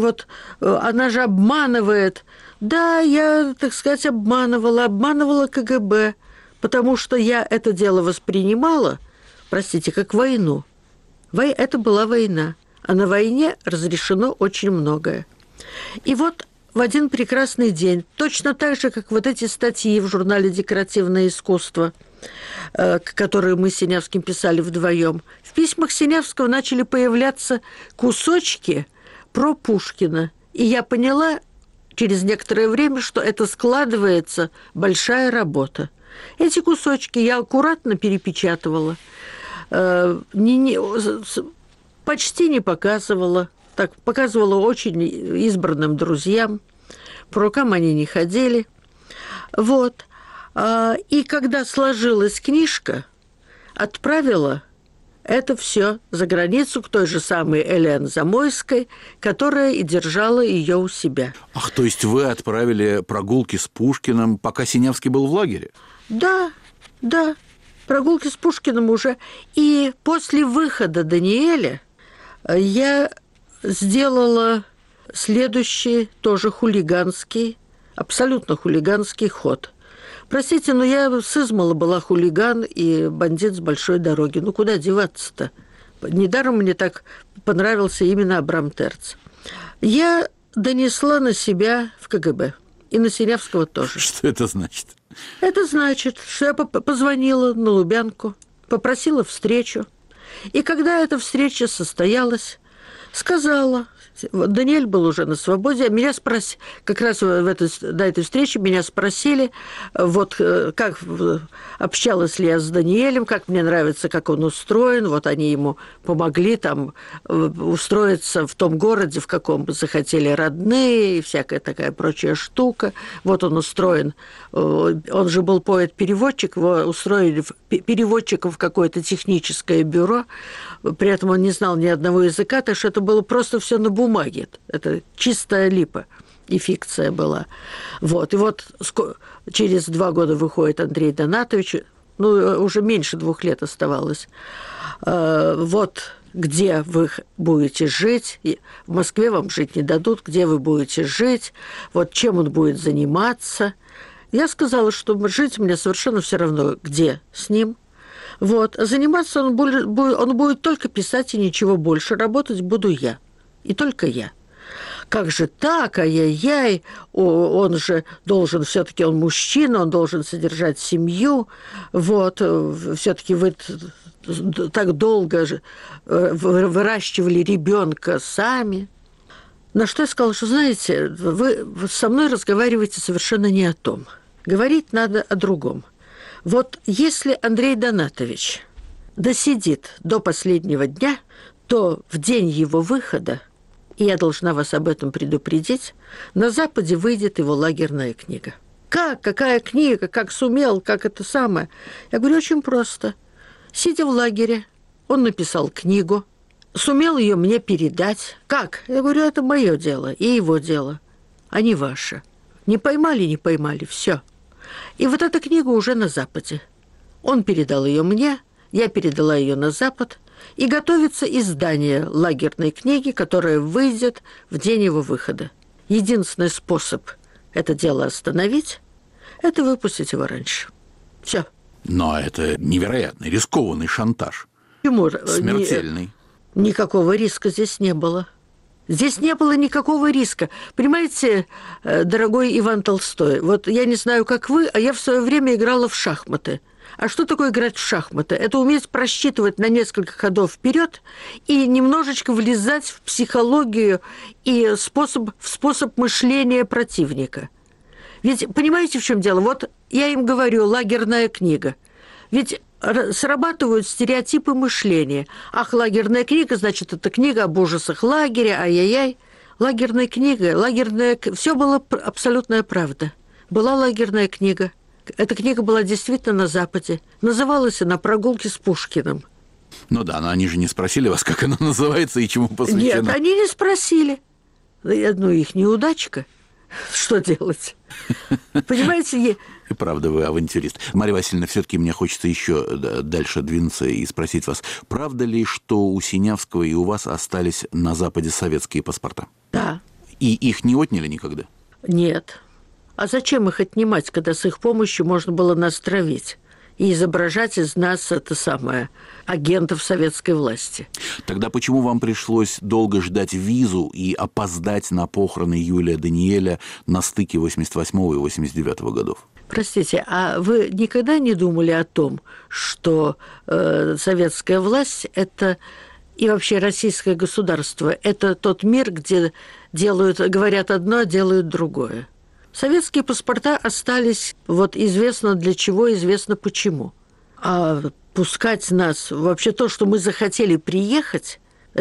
обманывает. Да, я, так сказать, обманывала КГБ, потому что я это дело воспринимала, простите, как войну. Это была война. А на войне разрешено очень многое. И вот в один прекрасный день, точно так же, как вот эти статьи в журнале «Декоративное искусство», которые мы с Синявским писали вдвоем, в письмах Синявского начали появляться кусочки про Пушкина. И я поняла через некоторое время, что это складывается большая работа. Эти кусочки я аккуратно перепечатывала, почти не показывала. Так, показывала очень избранным друзьям. По рукам они не ходили. Вот. И когда сложилась книжка, отправила это все за границу к той же самой Элен Замойской, которая и держала ее у себя. Ах, то есть вы отправили прогулки с Пушкиным, пока Синявский был в лагере? Да. Прогулки с Пушкиным уже. И после выхода Даниэля я сделала следующий, тоже абсолютно хулиганский ход. Простите, но я сызмала была хулиган и бандит с большой дороги. Ну, куда деваться-то? Недаром мне так понравился именно Абрам Терц. Я донесла на себя в КГБ. И на Синявского тоже. Что это значит? Это значит, что я позвонила на Лубянку, попросила встречу. И когда эта встреча состоялась, сказала, Даниэль был уже на свободе, меня спросили, как раз на этой встрече меня спросили, вот как общалась ли я с Даниэлем, как мне нравится, как он устроен, вот они ему помогли там устроиться в том городе, в каком бы захотели родные, и всякая такая прочая штука. Вот он устроен, он же был поэт-переводчик, его устроили переводчиком в какое-то техническое бюро, при этом он не знал ни одного языка, так что это было просто все на бумаге. Это чистая липа и фикция была. Вот. И вот через 2 года выходит Андрей Донатович, ну, уже меньше 2 лет оставалось. Вот где вы будете жить. В Москве вам жить не дадут, где вы будете жить, вот чем он будет заниматься. Я сказала, что жить мне совершенно все равно, где с ним. Вот. А заниматься он будет только писать и ничего больше. Работать буду я. И только я. Как же так? Ай-яй-яй. Он же должен, все-таки он мужчина, он должен содержать семью. Вот. Все-таки вы так долго выращивали ребенка сами. На что я сказала, что, знаете, вы со мной разговариваете совершенно не о том. Говорить надо о другом. Вот если Андрей Донатович досидит до последнего дня, то в день его выхода, и я должна вас об этом предупредить, на Западе выйдет его лагерная книга. Как? Какая книга? Как сумел? Как это самое? Я говорю, очень просто. Сидя в лагере, он написал книгу, сумел ее мне передать. Как? Я говорю, это мое дело и его дело, а не ваше. Не поймали, все. И вот эта книга уже на Западе. Он передал ее мне, я передала ее на Запад, и готовится издание лагерной книги, которая выйдет в день его выхода. Единственный способ это дело остановить – это выпустить его раньше. Все. Но это невероятный, рискованный шантаж. Почему? Смертельный. Никакого риска здесь не было. Здесь не было никакого риска. Понимаете, дорогой Иван Толстой, вот я не знаю, как вы, а я в свое время играла в шахматы. А что такое играть в шахматы? Это уметь просчитывать на несколько ходов вперед и немножечко влезать в психологию и в способ мышления противника. Ведь понимаете, в чем дело? Вот я им говорю, лагерная книга. Ведь срабатывают стереотипы мышления. Ах, лагерная книга, значит, это книга об ужасах лагеря, ай-яй-яй. Лагерная книга, все было абсолютная правда. Была лагерная книга. Эта книга была действительно на Западе. Называлась она «Прогулки с Пушкиным». Ну да, но они же не спросили вас, как она называется и чему посвящена. Нет, они не спросили. Ну, их неудачка. Что делать? Понимаете? И правда, вы авантюрист. Мария Васильевна, все-таки мне хочется еще дальше двинуться и спросить вас, правда ли, что у Синявского и у вас остались на Западе советские паспорта? Да. И их не отняли никогда? Нет. А зачем их отнимать, когда с их помощью можно было нас травить и изображать из нас агентов советской власти? Тогда почему вам пришлось долго ждать визу и опоздать на похороны Юлия Даниэля на стыке 88-го и 89-го годов? Простите, а вы никогда не думали о том, что советская власть – это и вообще российское государство – это тот мир, где говорят одно, а делают другое? Советские паспорта остались, вот известно для чего, известно почему. А пускать нас, вообще то, что мы захотели приехать,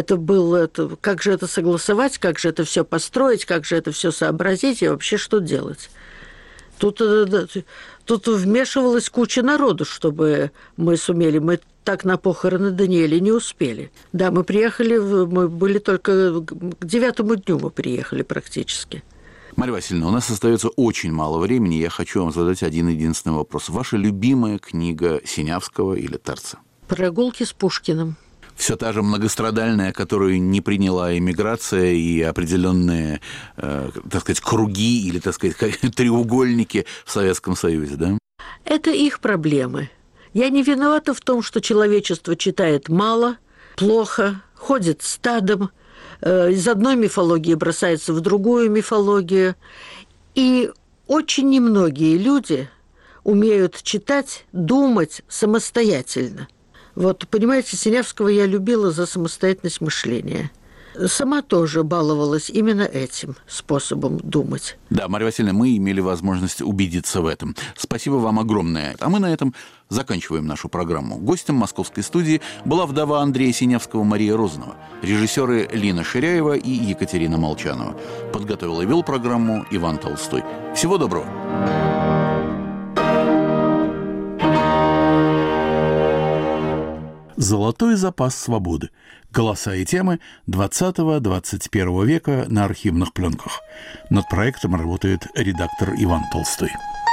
как же это согласовать, как же это все построить, как же это все сообразить и вообще что делать? Тут вмешивалась куча народу, чтобы мы сумели. Мы так на похороны Даниэля не успели. Да, мы были только к 9-му дню мы приехали практически. Мария Васильевна, у нас остается очень мало времени. Я хочу вам задать один единственный вопрос. Ваша любимая книга Синявского или Тарца? «Прогулки с Пушкиным». Все та же многострадальная, которую не приняла эмиграция и определенные, так сказать, круги или, так сказать, треугольники в Советском Союзе, да? Это их проблемы. Я не виновата в том, что человечество читает мало, плохо, ходит стадом, из одной мифологии бросается в другую мифологию. И Очень немногие люди умеют читать, думать самостоятельно. Вот, понимаете, Синявского я любила за самостоятельность мышления. Сама тоже баловалась именно этим способом думать. Да, Марья Васильевна, мы имели возможность убедиться в этом. Спасибо вам огромное. А мы на этом заканчиваем нашу программу. Гостем московской студии была вдова Андрея Синявского Мария Розанова, режиссеры Лина Ширяева и Екатерина Молчанова. Подготовил и вел программу Иван Толстой. Всего доброго. Золотой запас свободы. Голоса и темы 20-21 века на архивных пленках. Над проектом работает редактор Иван Толстой.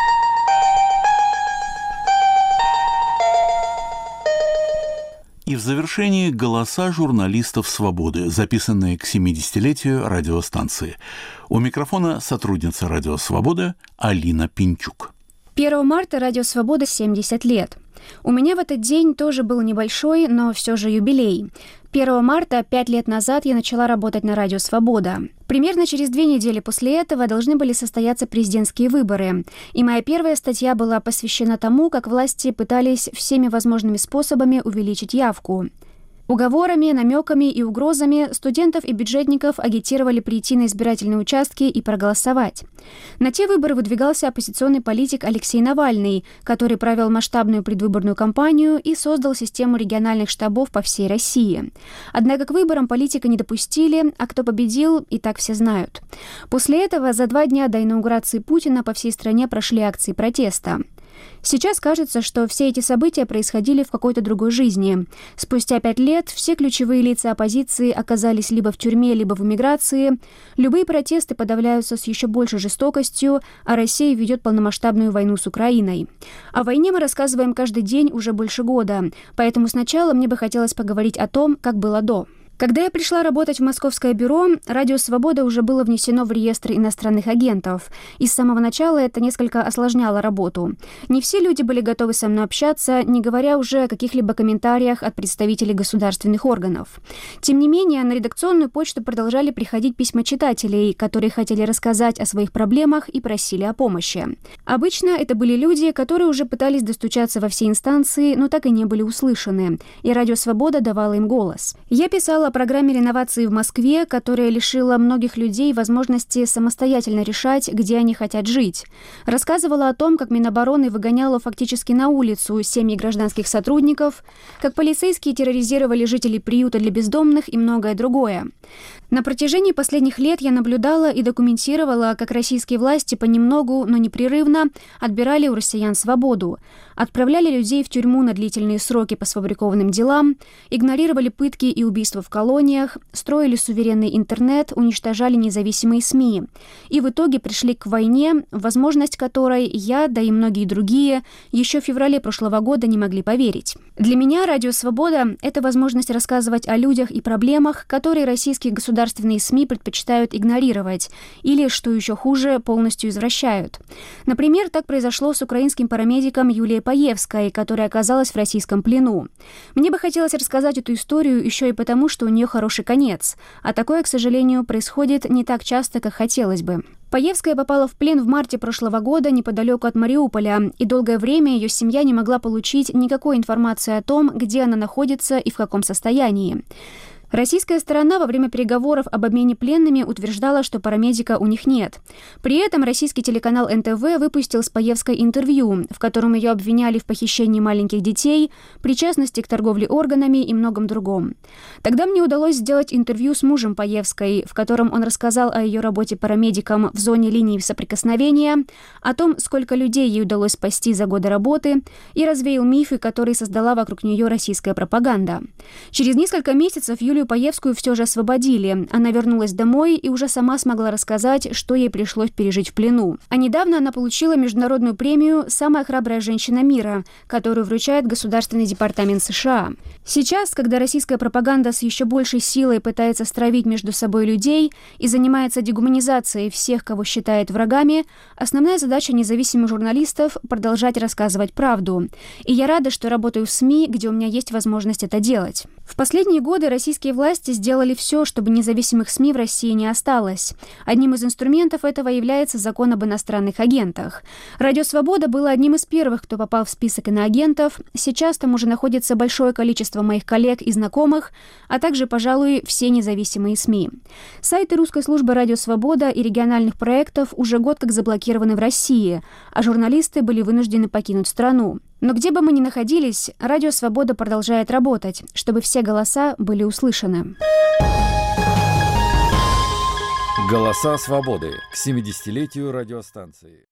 И в завершении голоса журналистов «Свободы», записанные к 70-летию радиостанции. У микрофона сотрудница «Радио Свобода» Алина Пинчук. 1 марта «Радио Свобода» 70 лет. У меня в этот день тоже был небольшой, но все же юбилей. 1 марта, 5 лет назад, я начала работать на «Радио Свобода». Примерно через 2 недели после этого должны были состояться президентские выборы. И моя первая статья была посвящена тому, как власти пытались всеми возможными способами увеличить явку. Уговорами, намеками и угрозами студентов и бюджетников агитировали прийти на избирательные участки и проголосовать. На те выборы выдвигался оппозиционный политик Алексей Навальный, который провел масштабную предвыборную кампанию и создал систему региональных штабов по всей России. Однако к выборам политика не допустили, а кто победил, и так все знают. После этого за 2 дня до инаугурации Путина по всей стране прошли акции протеста. Сейчас кажется, что все эти события происходили в какой-то другой жизни. Спустя 5 лет все ключевые лица оппозиции оказались либо в тюрьме, либо в эмиграции. Любые протесты подавляются с еще большей жестокостью, а Россия ведет полномасштабную войну с Украиной. О войне мы рассказываем каждый день уже больше года, поэтому сначала мне бы хотелось поговорить о том, как было до. Когда я пришла работать в московское бюро, «Радио Свобода» уже было внесено в реестр иностранных агентов. И с самого начала это несколько осложняло работу. Не все люди были готовы со мной общаться, не говоря уже о каких-либо комментариях от представителей государственных органов. Тем не менее, на редакционную почту продолжали приходить письма читателей, которые хотели рассказать о своих проблемах и просили о помощи. Обычно это были люди, которые уже пытались достучаться во все инстанции, но так и не были услышаны. И «Радио Свобода» давала им голос. Я писала о программе реновации в Москве, которая лишила многих людей возможности самостоятельно решать, где они хотят жить. Рассказывала о том, как Минобороны выгоняла фактически на улицу семьи гражданских сотрудников, как полицейские терроризировали жителей приюта для бездомных и многое другое. На протяжении последних лет я наблюдала и документировала, как российские власти понемногу, но непрерывно отбирали у россиян свободу, отправляли людей в тюрьму на длительные сроки по сфабрикованным делам, игнорировали пытки и убийства в колониях, строили суверенный интернет, уничтожали независимые СМИ. И в итоге пришли к войне, в возможность которой я, да и многие другие, еще в феврале прошлого года не могли поверить. Для меня «Радио Свобода» — это возможность рассказывать о людях и проблемах, которые российские государственные СМИ предпочитают игнорировать или, что еще хуже, полностью извращают. Например, так произошло с украинским парамедиком Юлией Паевской, которая оказалась в российском плену. Мне бы хотелось рассказать эту историю еще и потому, что у нее хороший конец, а такое, к сожалению, происходит не так часто, как хотелось бы. Паевская попала в плен в марте прошлого года неподалеку от Мариуполя, и долгое время ее семья не могла получить никакой информации о том, где она находится и в каком состоянии. Российская сторона во время переговоров об обмене пленными утверждала, что парамедика у них нет. При этом российский телеканал НТВ выпустил с Паевской интервью, в котором ее обвиняли в похищении маленьких детей, причастности к торговле органами и многом другом. Тогда мне удалось сделать интервью с мужем Паевской, в котором он рассказал о ее работе парамедиком в зоне линии соприкосновения, о том, сколько людей ей удалось спасти за годы работы, и развеял мифы, которые создала вокруг нее российская пропаганда. Через несколько месяцев Юлию Паевскую все же освободили. Она вернулась домой и уже сама смогла рассказать, что ей пришлось пережить в плену. А недавно она получила международную премию «Самая храбрая женщина мира», которую вручает Государственный департамент США. Сейчас, когда российская пропаганда с еще большей силой пытается стравить между собой людей и занимается дегуманизацией всех, кого считает врагами, основная задача независимых журналистов – продолжать рассказывать правду. И я рада, что работаю в СМИ, где у меня есть возможность это делать. В последние годы российские власти сделали все, чтобы независимых СМИ в России не осталось. Одним из инструментов этого является закон об иностранных агентах. Радио «Свобода» было одним из первых, кто попал в список иноагентов. Сейчас там уже находится большое количество моих коллег и знакомых, а также, пожалуй, все независимые СМИ. Сайты русской службы «Радио Свобода» и региональных проектов уже год как заблокированы в России, а журналисты были вынуждены покинуть страну. Но где бы мы ни находились, Радио Свобода продолжает работать, чтобы все голоса были услышаны. Голоса свободы к 70-летию радиостанции.